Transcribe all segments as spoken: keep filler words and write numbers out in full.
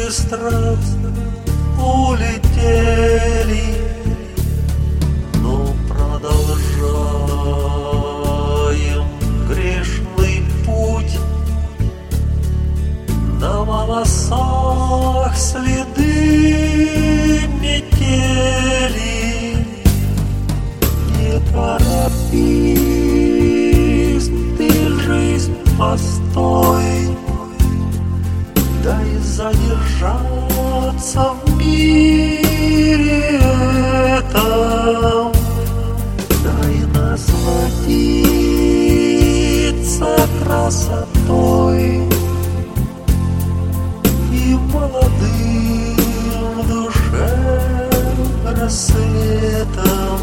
быстро улетели, но продолжаем грешный путь. На волосах следы метели. Не торопись, ты, жизнь, постой, дай задержаться в мире этом, дай насладиться красотой и молодым в душе рассветом.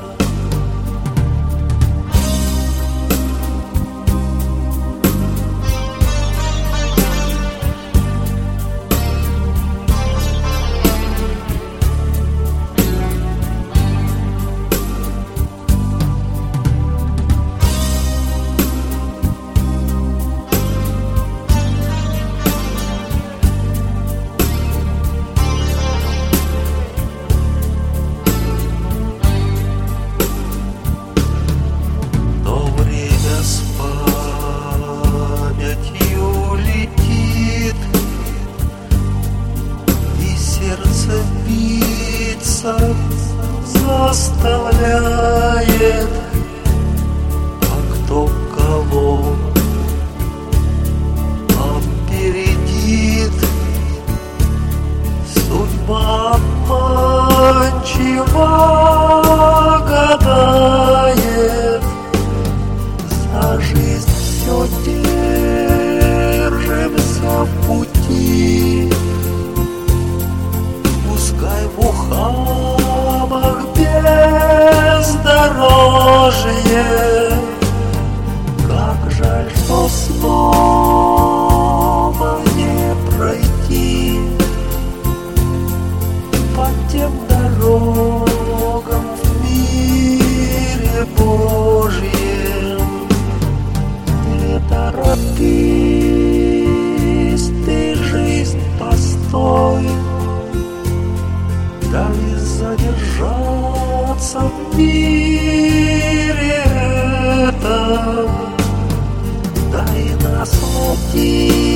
Биться заставляет, а кто кого опередит. Судьба обманчиво гадает, за жизнь все держимся в пути. Пускай в ухабах бездорожье, как жаль, что снова не пройти по тем дорогам в мире Божьем. Не торопись, ты, жизнь, постой, дай задержаться в мире этом, дай насладиться